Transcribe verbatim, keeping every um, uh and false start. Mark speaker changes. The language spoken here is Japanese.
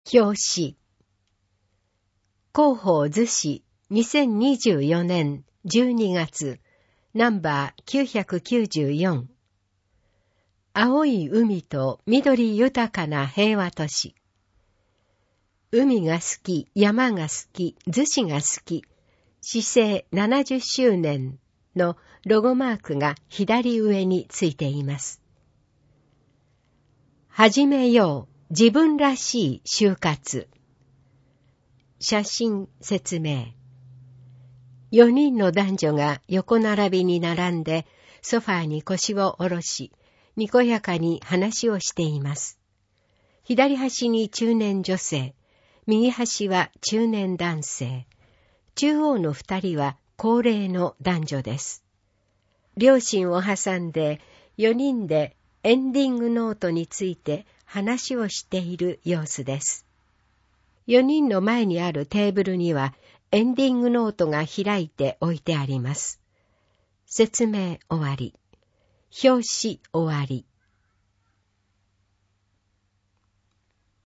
Speaker 1: 表紙。広報図誌にせんにじゅうよねんじゅうにがつナンバーきゅうひゃくきゅうじゅうよん。青い海と緑豊かな平和都市。海が好き、山が好き、逗子が好き。市制ななじゅっしゅうねんのロゴマークが左上についています。始めよう。自分らしい就活。写真説明。よにんの男女が横並びに並んでソファーに腰を下ろし、にこやかに話をしています。左端に中年女性、右端は中年男性、中央の二人は高齢の男女です。両親を挟んでよにんでエンディングノートについて話をしている様子です。よにんの前にあるテーブルにはエンディングノートが開いて置いてあります。説明終わり。表紙終わり。